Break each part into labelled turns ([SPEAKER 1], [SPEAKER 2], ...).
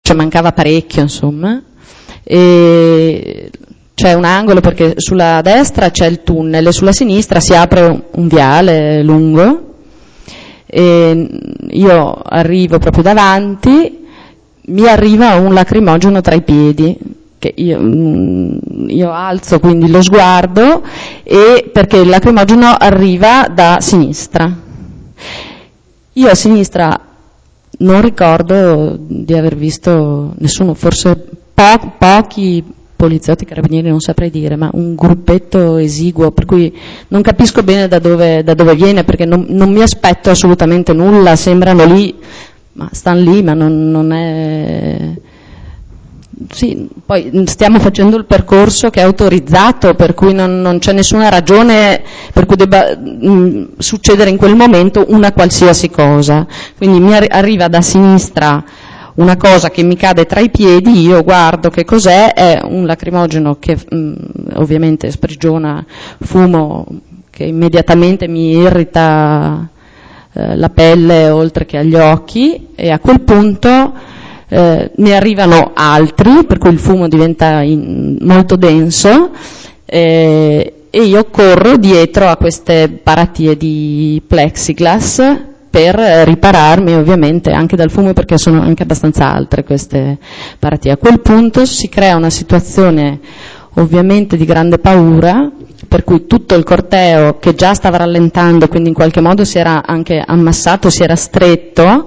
[SPEAKER 1] cioè mancava parecchio, insomma. E c'è un angolo perché sulla destra c'è il tunnel e sulla sinistra si apre un viale lungo, e io arrivo proprio davanti, mi arriva un lacrimogeno tra i piedi, che io alzo quindi lo sguardo, e perché il lacrimogeno arriva da sinistra. Io a sinistra non ricordo di aver visto nessuno, forse pochi poliziotti, carabinieri, non saprei dire, ma un gruppetto esiguo, per cui non capisco bene da dove viene, perché non mi aspetto assolutamente nulla, sembrano lì, ma stanno lì, ma non è... Sì, poi stiamo facendo il percorso che è autorizzato, per cui non c'è nessuna ragione per cui debba succedere in quel momento una qualsiasi cosa. Quindi mi arriva da sinistra una cosa che mi cade tra i piedi, io guardo che cos'è, è un lacrimogeno che ovviamente sprigiona fumo che immediatamente mi irrita la pelle oltre che agli occhi, e a quel punto ne arrivano altri, per cui il fumo diventa molto denso, e io corro dietro a queste paratie di plexiglass per ripararmi ovviamente anche dal fumo, perché sono anche abbastanza alte queste paratie. A quel punto si crea una situazione ovviamente di grande paura, per cui tutto il corteo, che già stava rallentando, quindi in qualche modo si era anche ammassato, si era stretto,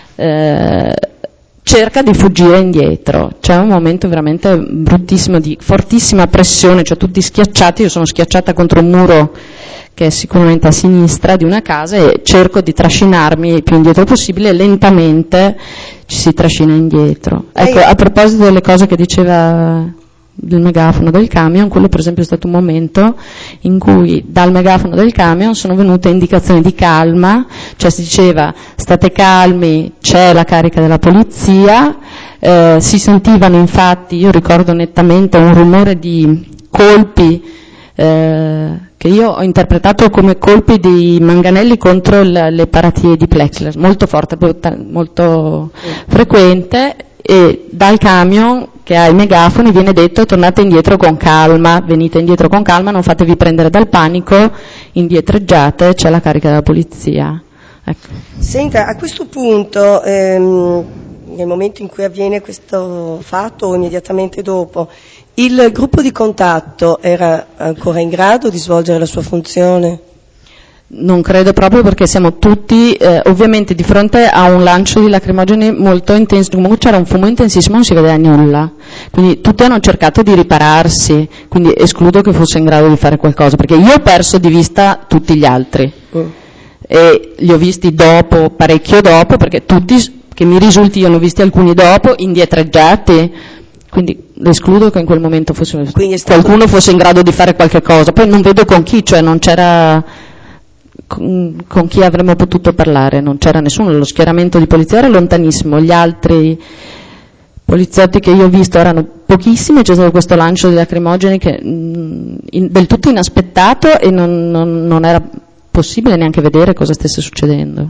[SPEAKER 1] cerca di fuggire indietro. C'è un momento veramente bruttissimo di fortissima pressione, cioè tutti schiacciati, io sono schiacciata contro un muro che è sicuramente a sinistra di una casa, e cerco di trascinarmi il più indietro possibile, e lentamente ci si trascina indietro. Ecco, a proposito delle cose che diceva del megafono del camion, quello per esempio è stato un momento in cui dal megafono del camion sono venute indicazioni di calma, cioè si diceva state calmi, c'è la carica della polizia, si sentivano infatti, io ricordo nettamente un rumore di colpi che io ho interpretato come colpi di manganelli contro le paratie di plexiglass, molto forte, molto frequente, e dal camion che ha i megafoni viene detto tornate indietro con calma, venite indietro con calma, non fatevi prendere dal panico, indietreggiate, c'è la carica della polizia. Ecco.
[SPEAKER 2] Senta, a questo punto, nel momento in cui avviene questo fatto o immediatamente dopo, il gruppo di contatto era ancora in grado di svolgere la sua funzione?
[SPEAKER 1] Non credo proprio, perché siamo tutti ovviamente di fronte a un lancio di lacrimogeni molto intenso, comunque c'era un fumo intensissimo, non si vedeva nulla, quindi tutti hanno cercato di ripararsi, quindi escludo che fosse in grado di fare qualcosa, perché io ho perso di vista tutti gli altri e li ho visti dopo, parecchio dopo, perché tutti, che mi risulti, io ne ho visti alcuni dopo, indietreggiati, quindi escludo che in quel momento qualcuno fosse in grado di fare qualche cosa, poi non vedo con chi, cioè non c'era con chi avremmo potuto parlare, non c'era nessuno, lo schieramento di polizia era lontanissimo, gli altri poliziotti che io ho visto erano pochissimi, c'è stato questo lancio di lacrimogeni che del tutto inaspettato, e non era possibile neanche vedere cosa stesse succedendo.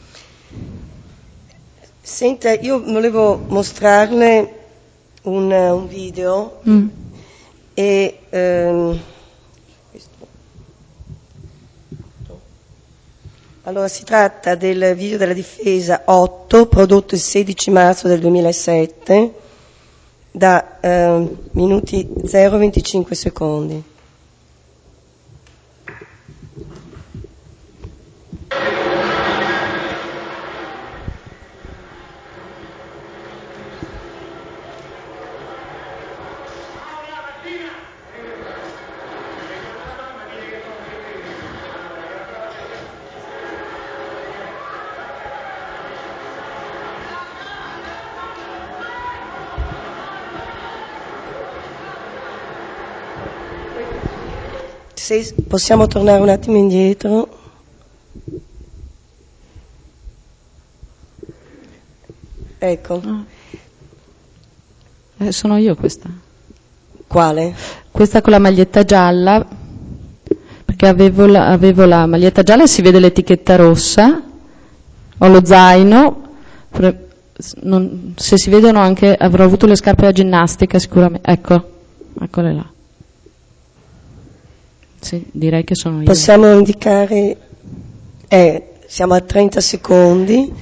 [SPEAKER 2] Senta, io volevo mostrarle un video e allora si tratta del video della difesa 8, prodotto il 16 marzo del 2007, da minuti 0,25 secondi. Se possiamo tornare un attimo indietro. Ecco.
[SPEAKER 1] Sono io questa.
[SPEAKER 2] Quale?
[SPEAKER 1] Questa con la maglietta gialla, perché avevo la maglietta gialla e si vede l'etichetta rossa, ho lo zaino, se si vedono anche, avrò avuto le scarpe da ginnastica sicuramente, eccole là. Sì, direi che sono io.
[SPEAKER 2] Possiamo indicare, siamo a 30 secondi.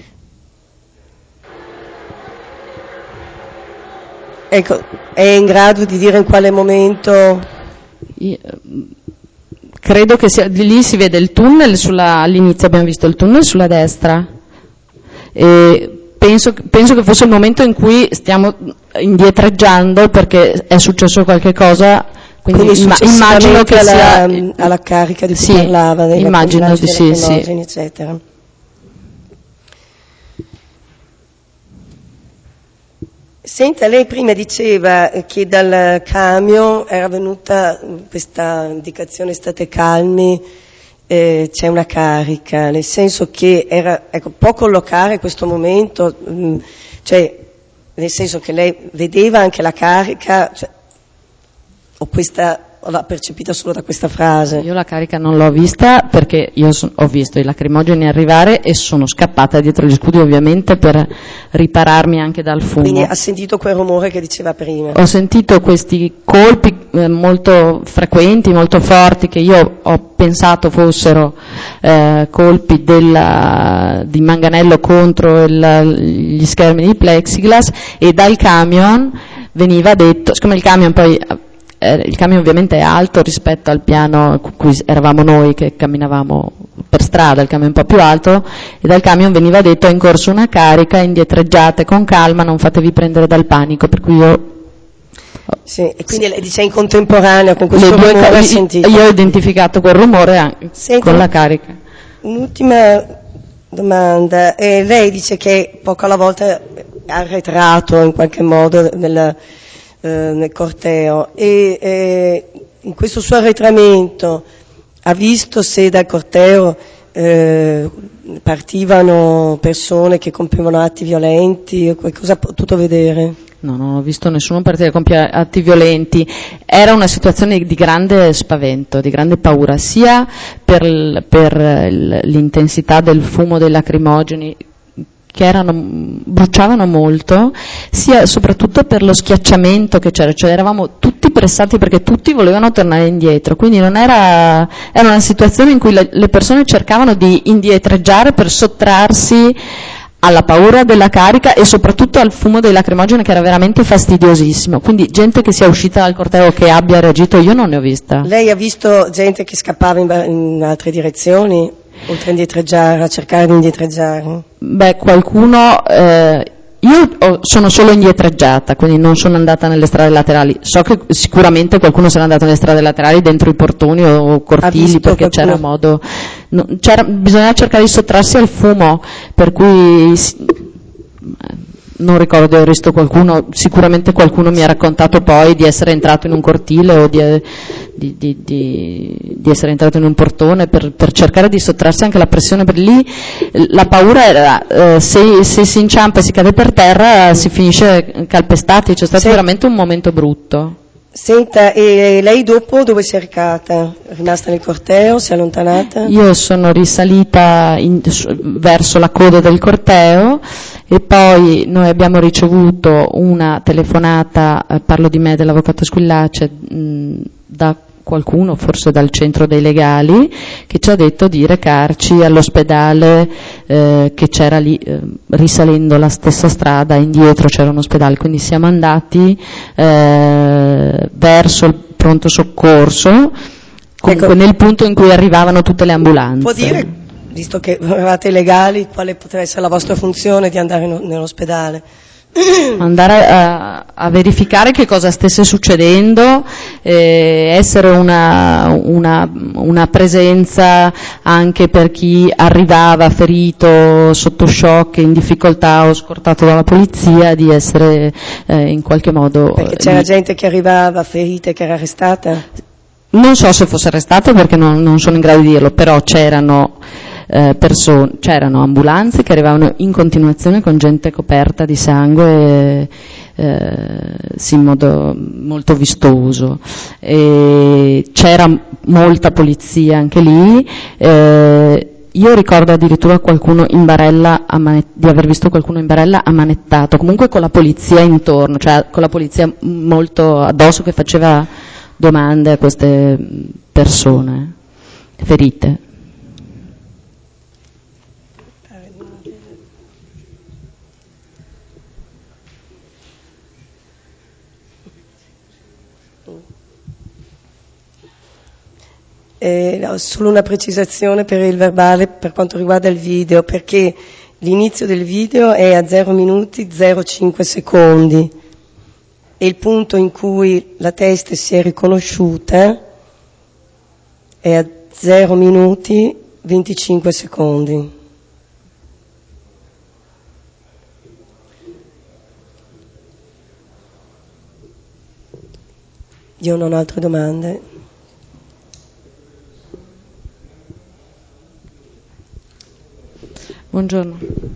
[SPEAKER 2] Ecco, è in grado di dire in quale momento?
[SPEAKER 1] Credo che lì si vede il tunnel, all'inizio abbiamo visto il tunnel sulla destra. E penso che fosse il momento in cui stiamo indietreggiando perché è successo qualche cosa, quindi immagino che sia
[SPEAKER 2] alla carica di cui
[SPEAKER 1] sì,
[SPEAKER 2] parlava,
[SPEAKER 1] immagino di sì,
[SPEAKER 2] eccetera. Senta, lei prima diceva che dal camion era venuta questa indicazione state calmi, c'è una carica, nel senso che può collocare questo momento, cioè nel senso che lei vedeva anche la carica, cioè, o questa l'ha percepita solo da questa frase?
[SPEAKER 1] Io la carica non l'ho vista perché io ho visto i lacrimogeni arrivare e sono scappata dietro gli scudi ovviamente per ripararmi anche dal fumo.
[SPEAKER 2] Quindi ha sentito quel rumore che diceva prima?
[SPEAKER 1] Ho sentito questi colpi molto frequenti, molto forti, che io ho pensato fossero colpi di manganello contro gli schermi di plexiglass, e dal camion veniva detto, siccome il camion ovviamente è alto rispetto al piano cui eravamo noi che camminavamo per strada, il camion un po' più alto, e dal camion veniva detto: è in corso una carica, indietreggiate con calma, non fatevi prendere dal panico. Per cui io
[SPEAKER 2] sì, e quindi lei dice in contemporanea con questo rumore ha sentito.
[SPEAKER 1] Io ho identificato quel rumore anche con la carica.
[SPEAKER 2] Un'ultima domanda, lei dice che poco alla volta è arretrato in qualche modo nel corteo, e in questo suo arretramento ha visto se dal corteo partivano persone che compivano atti violenti, cosa ha potuto vedere?
[SPEAKER 1] No, non ho visto nessuno partire che compia atti violenti. Era una situazione di grande spavento, di grande paura, sia per l'intensità del fumo dei lacrimogeni che bruciavano molto, sia soprattutto per lo schiacciamento che c'era, cioè eravamo tutti pressati perché tutti volevano tornare indietro, quindi era una situazione in cui le persone cercavano di indietreggiare per sottrarsi alla paura della carica e soprattutto al fumo dei lacrimogeni, che era veramente fastidiosissimo. Quindi gente che sia uscita dal corteo, che abbia reagito, io non ne ho vista.
[SPEAKER 2] Lei ha visto gente che scappava in altre direzioni, oltre a indietreggiare, a cercare di indietreggiare?
[SPEAKER 1] Beh, qualcuno... io sono solo indietreggiata, quindi non sono andata nelle strade laterali. So che sicuramente qualcuno sarà andato nelle strade laterali, dentro i portoni o cortili, perché c'era modo... bisognava cercare di sottrarsi al fumo, per cui non ricordo di aver visto qualcuno. Sicuramente qualcuno mi ha raccontato poi di essere entrato in un cortile o di essere entrato in un portone per cercare di sottrarsi anche alla pressione. Per lì la paura era se si inciampa e si cade per terra si finisce calpestati. C'è stato veramente un momento brutto.
[SPEAKER 2] Senta, e lei dopo dove si è recata? È rimasta nel corteo? Si è allontanata?
[SPEAKER 1] Io sono risalita verso la coda del corteo, e poi noi abbiamo ricevuto una telefonata, parlo di me, dell'avvocato Squillace, da qualcuno, forse dal centro dei legali, che ci ha detto di recarci all'ospedale che c'era lì, risalendo la stessa strada, indietro c'era un ospedale, quindi siamo andati verso il pronto soccorso, comunque nel punto in cui arrivavano tutte le ambulanze.
[SPEAKER 2] Può dire, visto che eravate legali, quale poteva essere la vostra funzione di andare nell'ospedale?
[SPEAKER 1] Andare a verificare che cosa stesse succedendo, essere una presenza anche per chi arrivava ferito, sotto shock, in difficoltà o scortato dalla polizia, di essere in qualche modo...
[SPEAKER 2] Perché c'era gente che arrivava ferita e che era arrestata?
[SPEAKER 1] Non so se fosse arrestata perché non sono in grado di dirlo, però c'erano ambulanze che arrivavano in continuazione con gente coperta di sangue, sì, in modo molto vistoso, e c'era molta polizia anche lì. io ricordo addirittura qualcuno in barella di aver visto qualcuno in barella ammanettato, comunque con la polizia intorno, cioè con la polizia molto addosso che faceva domande a queste persone ferite.
[SPEAKER 2] Solo una precisazione per il verbale per quanto riguarda il video, perché l'inizio del video è a 0 minuti 05 secondi e il punto in cui la testa si è riconosciuta è a 0 minuti 25 secondi. Io non ho altre domande.
[SPEAKER 1] Buongiorno.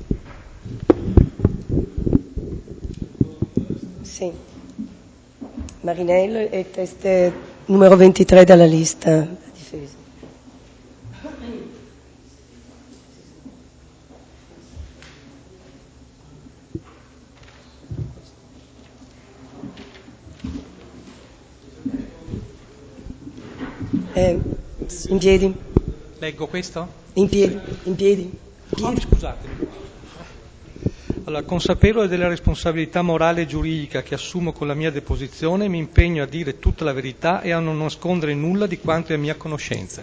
[SPEAKER 2] Sì. Marinello e test numero 23 dalla lista difesa. In piedi.
[SPEAKER 3] Leggo questo?
[SPEAKER 2] In piedi, in piedi.
[SPEAKER 3] Oh, scusatemi. Allora, consapevole della responsabilità morale e giuridica che assumo con la mia deposizione, mi impegno a dire tutta la verità e a non nascondere nulla di quanto è a mia conoscenza.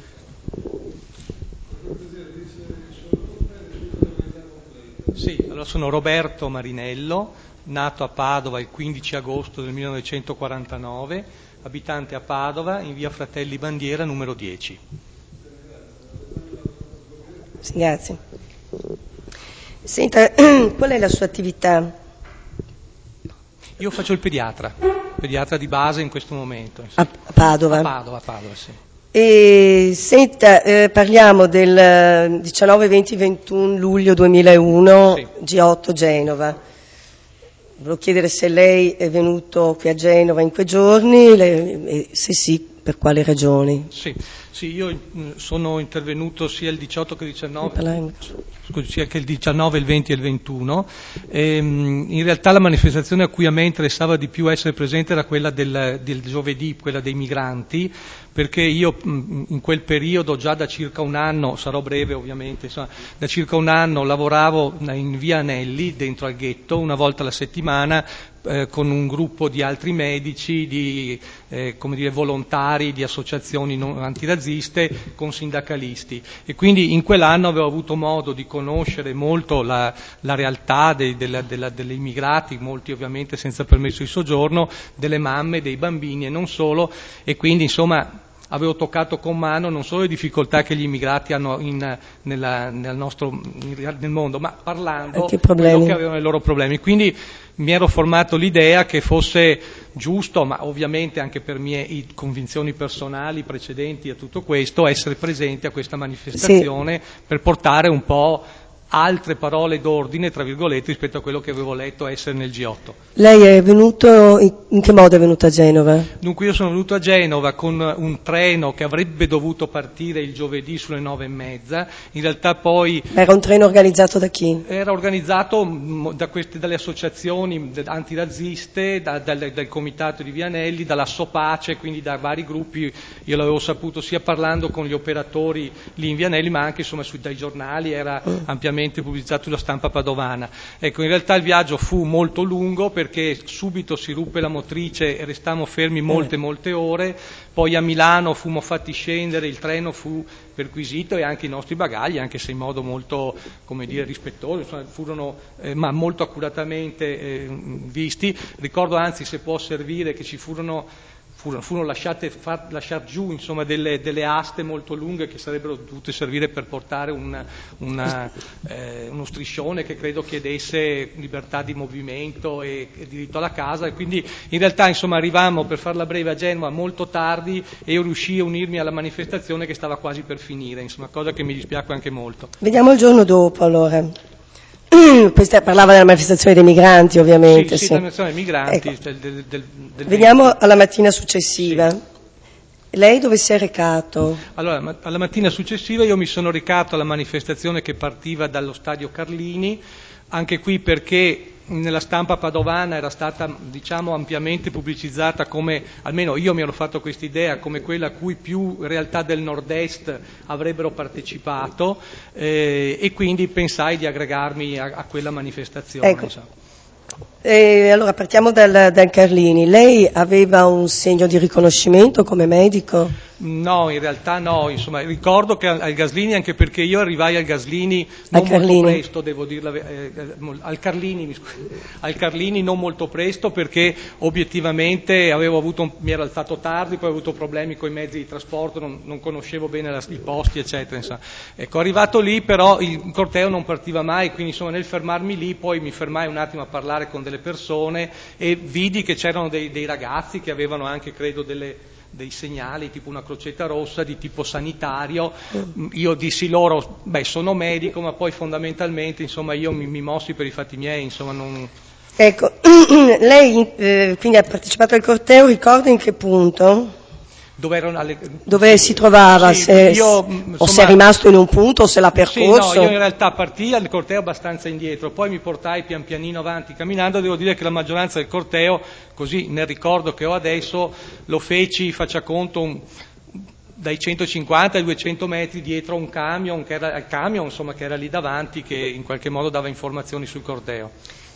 [SPEAKER 3] Sì, allora sono Roberto Marinello, nato a Padova il 15 agosto del 1949, abitante a Padova, in via Fratelli Bandiera numero 10.
[SPEAKER 2] Sì, grazie. Senta, qual è la sua attività?
[SPEAKER 3] Io faccio il pediatra di base in questo momento.
[SPEAKER 2] A Padova?
[SPEAKER 3] A Padova, sì.
[SPEAKER 2] E senta, parliamo del 19, 20, 21 luglio 2001, sì. G8 Genova. Volevo chiedere se lei è venuto qui a Genova in quei giorni e se sì, per quali ragioni.
[SPEAKER 3] Sì, io sono intervenuto sia il 18 che il 19, sia che il 19, il 20 e il 21. In realtà la manifestazione a cui a me interessava di più essere presente era quella del giovedì, quella dei migranti, perché io in quel periodo, già da circa un anno, sarò breve ovviamente, insomma, da circa un anno lavoravo in via Anelli, dentro al ghetto, una volta alla settimana, con un gruppo di altri medici, di volontari, di associazioni antirazziste, con sindacalisti. E quindi in quell'anno avevo avuto modo di conoscere molto la realtà degli immigrati, molti ovviamente senza permesso di soggiorno, delle mamme, dei bambini e non solo, e quindi insomma avevo toccato con mano non solo le difficoltà che gli immigrati hanno nel mondo, ma parlando di quello che avevano i loro problemi. Quindi mi ero formato l'idea che fosse giusto, ma ovviamente anche per mie convinzioni personali precedenti a tutto questo, essere presente a questa manifestazione, sì, per portare un po' altre parole d'ordine, tra virgolette, rispetto a quello che avevo letto essere nel G8.
[SPEAKER 2] Lei è venuto, in che modo è venuto a Genova?
[SPEAKER 3] Dunque io sono venuto a Genova con un treno che avrebbe dovuto partire il giovedì sulle 9:30, in realtà poi...
[SPEAKER 2] Era un treno organizzato da chi?
[SPEAKER 3] Era organizzato dalle associazioni antirazziste, dal comitato di Vianelli, dalla Sopace, quindi da vari gruppi. Io l'avevo saputo sia parlando con gli operatori lì in Vianelli, ma anche insomma dai giornali, era ampiamente pubblicizzato sulla stampa padovana. Ecco, in realtà il viaggio fu molto lungo perché subito si ruppe la motrice e restammo fermi molte ore, poi a Milano fummo fatti scendere, il treno fu perquisito e anche i nostri bagagli, anche se in modo molto, rispettoso, insomma, furono ma molto accuratamente visti. Ricordo anzi, se può servire, che ci furono lasciar giù insomma delle aste molto lunghe che sarebbero dovute servire per portare uno striscione che credo chiedesse libertà di movimento e diritto alla casa, e quindi in realtà insomma arrivammo, per farla breve, a Genova molto tardi e io riuscii a unirmi alla manifestazione che stava quasi per finire, insomma, cosa che mi dispiacque anche molto.
[SPEAKER 2] Vediamo il giorno dopo allora. Questa parlava della manifestazione dei migranti, ovviamente.
[SPEAKER 3] Sì, la manifestazione dei migranti.
[SPEAKER 2] Ecco. Veniamo alla mattina successiva. Sì. Lei dove si è recato?
[SPEAKER 3] Allora, alla mattina successiva io mi sono recato alla manifestazione che partiva dallo stadio Carlini, anche qui perché nella stampa padovana era stata, diciamo, ampiamente pubblicizzata come, almeno io mi ero fatto quest'idea, come quella a cui più realtà del nord-est avrebbero partecipato, e quindi pensai di aggregarmi a quella manifestazione.
[SPEAKER 2] Ecco. Allora partiamo dal Carlini. Lei aveva un segno di riconoscimento come medico?
[SPEAKER 3] No, in realtà no, insomma, ricordo che al Gaslini, anche perché io arrivai al Gaslini non molto presto, devo dirla, al Carlini non molto presto, perché obiettivamente mi ero alzato tardi, poi ho avuto problemi con i mezzi di trasporto, non conoscevo bene i posti, eccetera, insomma. Ecco, arrivato lì però il corteo non partiva mai, quindi insomma nel fermarmi lì poi mi fermai un attimo a parlare con delle persone e vidi che c'erano dei ragazzi che avevano anche, credo, dei segnali, tipo una crocetta rossa di tipo sanitario. Io dissi loro, sono medico, ma poi fondamentalmente, insomma, io mi mossi per i fatti miei, insomma, non...
[SPEAKER 2] Ecco, lei quindi ha partecipato al corteo, ricorda in che punto? Dove si trovava,
[SPEAKER 3] sì,
[SPEAKER 2] o se è rimasto in un punto o se l'ha percorso?
[SPEAKER 3] Sì, no, io in realtà partii al corteo abbastanza indietro, poi mi portai pian pianino avanti camminando. Devo dire che la maggioranza del corteo, così nel ricordo che ho adesso, lo feci, faccia conto, dai 150 ai 200 metri dietro un camion, che era lì davanti, che in qualche modo dava informazioni sul corteo.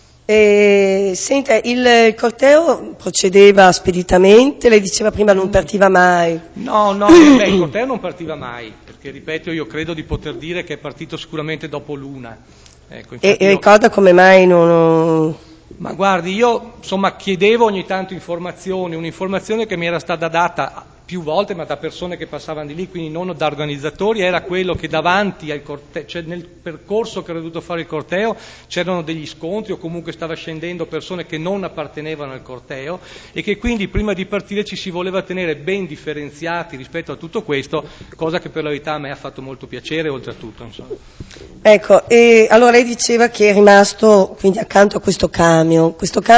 [SPEAKER 2] Senta, il corteo procedeva speditamente, lei diceva prima non partiva mai.
[SPEAKER 3] No, il corteo non partiva mai, perché ripeto, io credo di poter dire che è partito sicuramente dopo l'una. Ecco,
[SPEAKER 2] e ricorda come mai non...
[SPEAKER 3] Ma guardi, io insomma chiedevo ogni tanto un'informazione che mi era stata data più volte, ma da persone che passavano di lì, quindi non da organizzatori, era quello che davanti al corteo, cioè nel percorso che era dovuto fare il corteo, c'erano degli scontri o comunque stava scendendo persone che non appartenevano al corteo e che quindi prima di partire ci si voleva tenere ben differenziati rispetto a tutto questo, cosa che per la verità a me ha fatto molto piacere oltretutto, insomma.
[SPEAKER 2] Ecco, e allora lei diceva che è rimasto quindi accanto a questo camion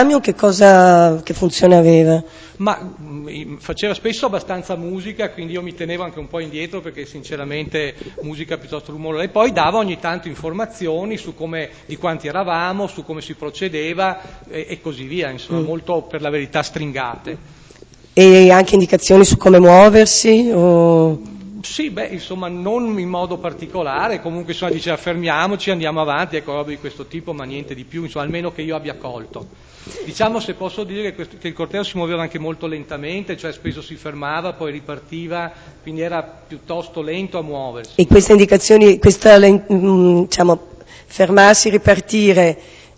[SPEAKER 2] che funzione aveva?
[SPEAKER 3] Ma faceva spesso abbastanza musica, quindi io mi tenevo anche un po' indietro perché sinceramente musica piuttosto rumorosa, e poi dava ogni tanto informazioni su di quanti eravamo, su come si procedeva e così via, insomma, molto per la verità stringate.
[SPEAKER 2] E anche indicazioni su come muoversi? O...
[SPEAKER 3] Sì, insomma, non in modo particolare, comunque insomma diceva fermiamoci, andiamo avanti, ecco, roba di questo tipo, ma niente di più, insomma, almeno che io abbia colto. Diciamo, se posso dire, che il corteo si muoveva anche molto lentamente, cioè spesso si fermava, poi ripartiva, quindi era piuttosto lento a muoversi.
[SPEAKER 2] E queste indicazioni, diciamo, fermarsi, ripartire,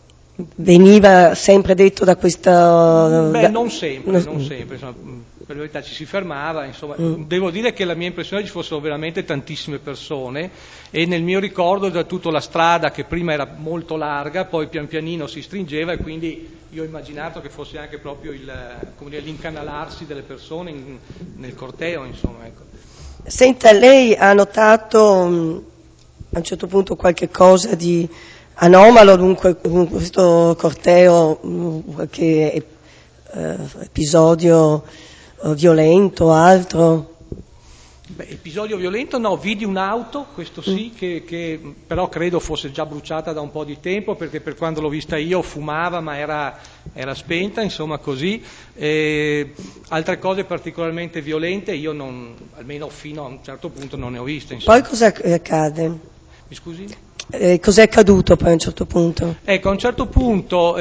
[SPEAKER 2] veniva sempre detto da questa...
[SPEAKER 3] Non sempre, insomma, per la verità ci si fermava, insomma, devo dire che la mia impressione è che ci fossero veramente tantissime persone e nel mio ricordo da tutta la strada, che prima era molto larga, poi pian pianino si stringeva e quindi io ho immaginato che fosse anche proprio l'incanalarsi delle persone nel corteo, insomma, ecco.
[SPEAKER 2] Senta, lei ha notato a un certo punto qualche cosa di anomalo, dunque, in questo corteo, qualche episodio violento, altro?
[SPEAKER 3] Episodio violento no, vidi un'auto, questo sì, che però credo fosse già bruciata da un po' di tempo, perché per quando l'ho vista io fumava, ma era spenta, insomma, così. Altre cose particolarmente violente io almeno fino a un certo punto non ne ho viste, insomma.
[SPEAKER 2] Poi cosa accade?
[SPEAKER 3] Mi scusi?
[SPEAKER 2] Cos'è accaduto poi a un certo punto?
[SPEAKER 3] Ecco, a un certo punto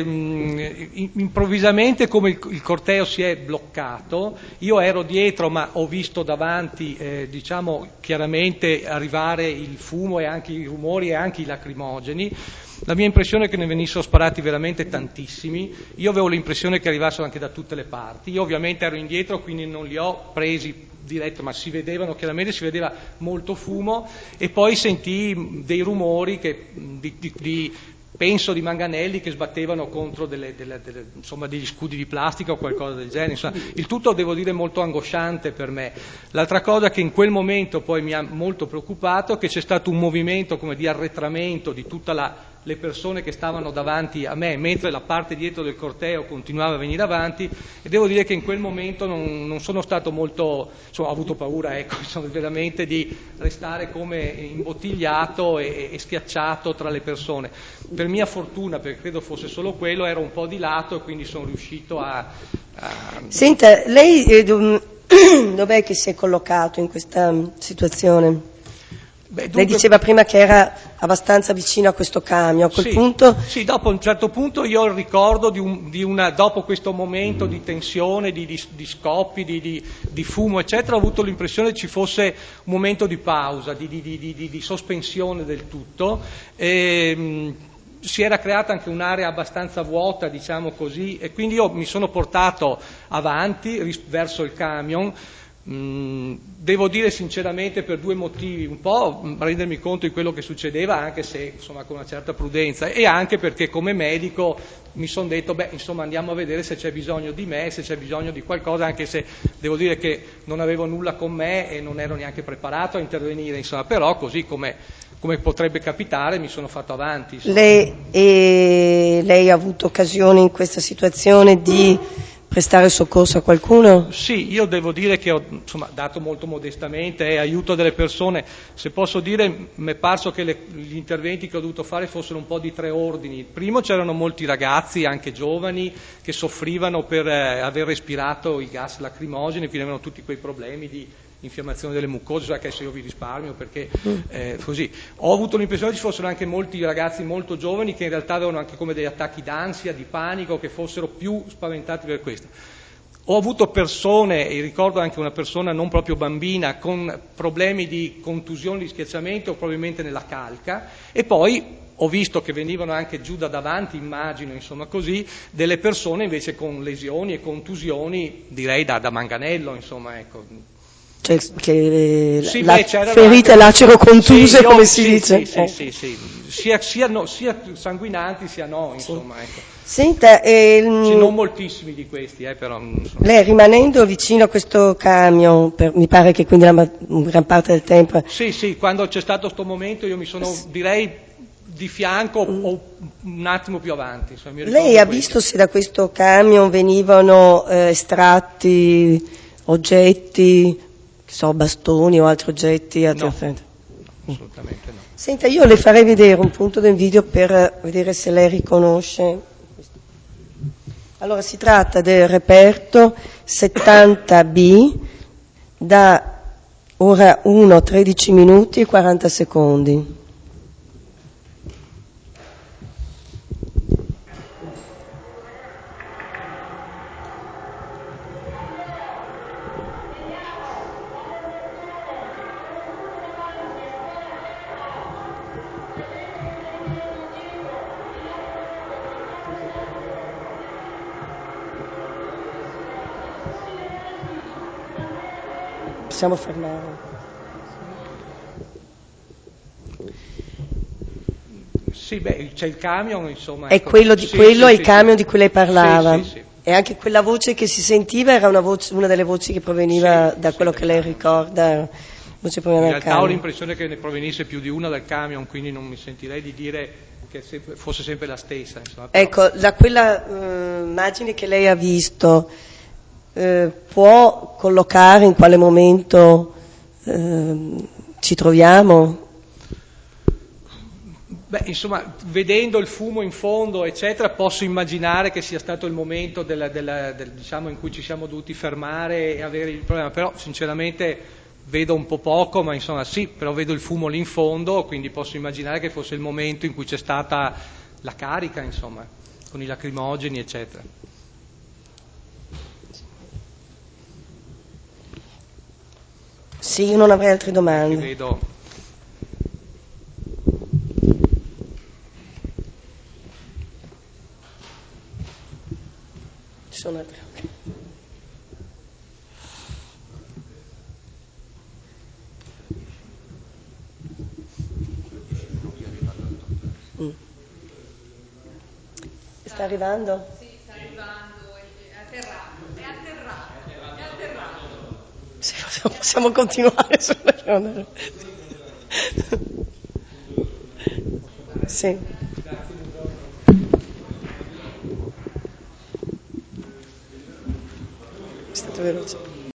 [SPEAKER 3] improvvisamente, come il corteo si è bloccato, io ero dietro ma ho visto davanti diciamo chiaramente arrivare il fumo e anche i rumori e anche i lacrimogeni. La mia impressione è che ne venissero sparati veramente tantissimi, io avevo l'impressione che arrivassero anche da tutte le parti, io ovviamente ero indietro quindi non li ho presi diretto, ma si vedevano chiaramente, si vedeva molto fumo e poi sentii dei rumori penso di manganelli che sbattevano contro insomma, degli scudi di plastica o qualcosa del genere. Insomma, il tutto, devo dire, molto angosciante per me. L'altra cosa che in quel momento poi mi ha molto preoccupato è che c'è stato un movimento come di arretramento di tutta la le persone che stavano davanti a me, mentre la parte dietro del corteo continuava a venire avanti, e devo dire che in quel momento non sono stato molto, insomma, ho avuto paura, ecco, insomma, veramente di restare come imbottigliato e schiacciato tra le persone. Per mia fortuna, perché credo fosse solo quello, ero un po' di lato e quindi sono riuscito a...
[SPEAKER 2] Senta, lei dov'è che si è collocato in questa situazione? Beh, dunque, lei diceva prima che era abbastanza vicino a questo camion, a quel punto...
[SPEAKER 3] Sì, dopo un certo punto io ho il ricordo dopo questo momento di tensione, di scoppi, di fumo, eccetera, ho avuto l'impressione che ci fosse un momento di pausa, di sospensione del tutto. Si era creata anche un'area abbastanza vuota, diciamo così, e quindi io mi sono portato avanti verso il camion. Devo dire sinceramente per due motivi: un po' rendermi conto di quello che succedeva, anche se insomma con una certa prudenza, e anche perché come medico mi sono detto insomma andiamo a vedere se c'è bisogno di me, se c'è bisogno di qualcosa, anche se devo dire che non avevo nulla con me e non ero neanche preparato a intervenire, insomma, però così come potrebbe capitare mi sono fatto avanti.
[SPEAKER 2] Lei ha avuto occasione in questa situazione di prestare soccorso a qualcuno?
[SPEAKER 3] Sì, io devo dire che ho dato molto modestamente aiuto delle persone. Se posso dire, mi è parso che gli interventi che ho dovuto fare fossero un po' di tre ordini. Primo, c'erano molti ragazzi, anche giovani, che soffrivano per aver respirato i gas lacrimogeni, quindi avevano tutti quei problemi di infiammazione delle mucose, cioè che se io vi risparmio perché così. Ho avuto l'impressione che ci fossero anche molti ragazzi molto giovani che in realtà avevano anche come degli attacchi d'ansia, di panico, che fossero più spaventati per questo. Ho avuto persone, e ricordo anche una persona non proprio bambina, con problemi di contusione, di schiacciamento, probabilmente nella calca, e poi ho visto che venivano anche giù da davanti, immagino, insomma così, delle persone invece con lesioni e contusioni, direi da manganello, insomma, ecco.
[SPEAKER 2] Cioè che ferite anche... lacero contuse, come si dice.
[SPEAKER 3] Sì. Sia sanguinanti sia no, insomma, ecco.
[SPEAKER 2] Senta,
[SPEAKER 3] non moltissimi di questi, però.
[SPEAKER 2] Lei rimanendo vicino a questo camion, mi pare che quindi gran parte del tempo...
[SPEAKER 3] Sì, quando c'è stato sto momento io mi sono, direi, di fianco o un attimo più avanti. Insomma,
[SPEAKER 2] lei ha visto se da questo camion venivano estratti oggetti, bastoni o altri oggetti?
[SPEAKER 3] No, assolutamente no.
[SPEAKER 2] Senta, io le farei vedere un punto del video per vedere se lei riconosce. Allora, si tratta del reperto 70B da ora 1, 13 minuti e 40 secondi. Possiamo fermare.
[SPEAKER 3] Sì, c'è il camion, insomma.
[SPEAKER 2] È quello è il camion di cui lei parlava. Sì. E anche quella voce che si sentiva era una delle voci che proveniva da quello che lei ricorda. Voce
[SPEAKER 3] in realtà ho l'impressione che ne provenisse più di una dal camion, quindi non mi sentirei di dire che fosse sempre la stessa. Insomma,
[SPEAKER 2] ecco, da quella immagine che lei ha visto, può collocare in quale momento ci troviamo?
[SPEAKER 3] Insomma, vedendo il fumo in fondo, eccetera, posso immaginare che sia stato il momento diciamo, in cui ci siamo dovuti fermare e avere il problema, però sinceramente vedo un po' poco, ma insomma sì, però vedo il fumo lì in fondo, quindi posso immaginare che fosse il momento in cui c'è stata la carica, insomma, con i lacrimogeni, eccetera.
[SPEAKER 2] Sì, io non avrei altre domande.
[SPEAKER 3] Vedo.
[SPEAKER 2] Ci sono altre. Sta arrivando?
[SPEAKER 4] Sì, sta arrivando, è atterrato.
[SPEAKER 2] Sì, possiamo continuare sulla... Sì. molto veloce.